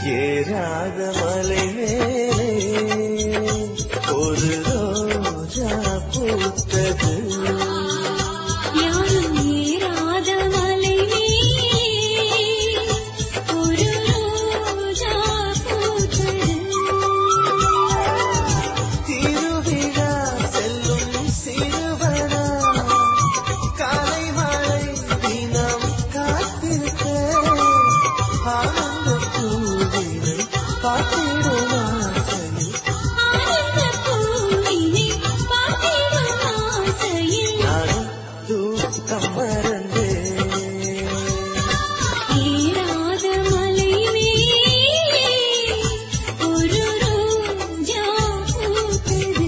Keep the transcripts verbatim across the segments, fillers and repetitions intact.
ஏறாத மலை மேலே ஒரு ரோஜா பூத்தது. யாரும் ஏறாத மலை மேலே ஒரு ரோஜா பூத்தது. திருவிழா செல்லும் சிறுவனா காலை மாலை தினம் காத்திருக்க ஆனந்த பூவினை பார்த்திடும் ஆசையில் ஆனந்த பூவினை பார்த்திடும் ஆசையில் நானும் தூக்கம் மறந்தேன். ஏறாத மலை மேலே ஒரு ரோஜா பூத்தது.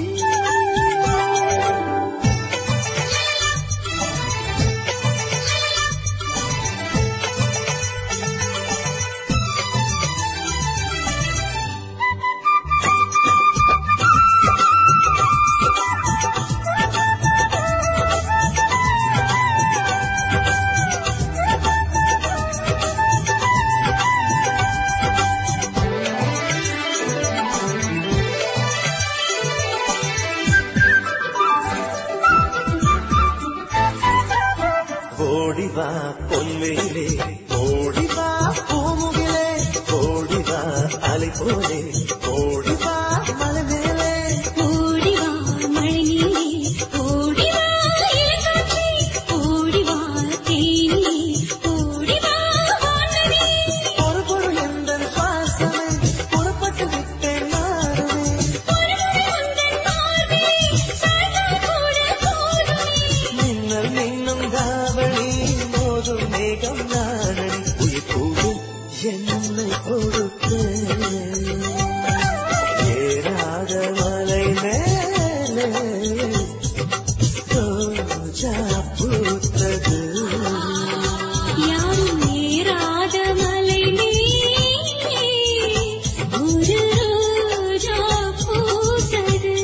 ஓடிவா பொன்மையிலே ஓடிவா பூமுகிலே ஓடிவா அலை போலே ஓடிவா மலை மேலே ஓடிவா மழைநீரே ஓடிவா இளங்காற்றே ஓடிவா தேனிலே ஓடிவா வானமே. ஒரு பொருள் எந்த சுவாசமே புறப்பட்டு விட்டேன் நானே. ஒருமுறை உந்தன் பார்வை சாய்ந்தால் கூட போதுமே. மின்னல் மின்னும் தாவணி மோதும் மேகம் நானடி உயிர் பூவும் என்னை கொடுத்தேன். ஏறாத மலை மேலே ரோஜா பூத்தது. யாரும் ஏறாத மலை மேலே ஒரு ரோஜா பூத்தது.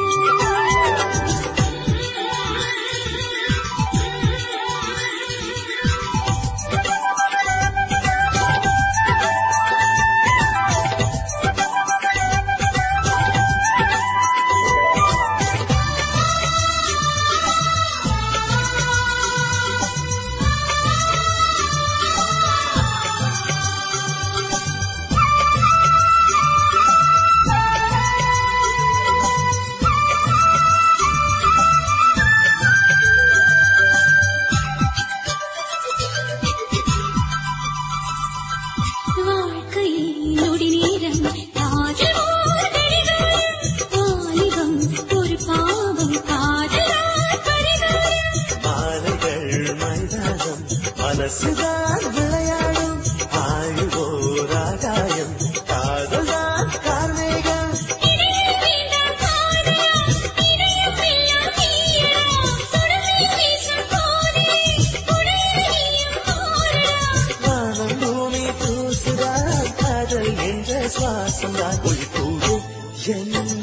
வாழ்க்கையில் நொடி நேரம் காதல் ஓர் கடிகாரம். வாலிபம் ஒரு பாவம் காதலால் பரிகாரம். மாலைகள் மைதானம் மனசுதான் விளையாடும் ஆயுவோர் ஆகாயம் காதல்தான் கார்மேகம். இடையில் வேண்டாம் காதலா, இதயம் எல்லாம் தீயடா. சுடலை வீசும் போதே உடையையும் போடடா. வானம் பூமி தூசுதான் காதல் என்ற சுவாசம் தான் ஒளி கூடும் என்னை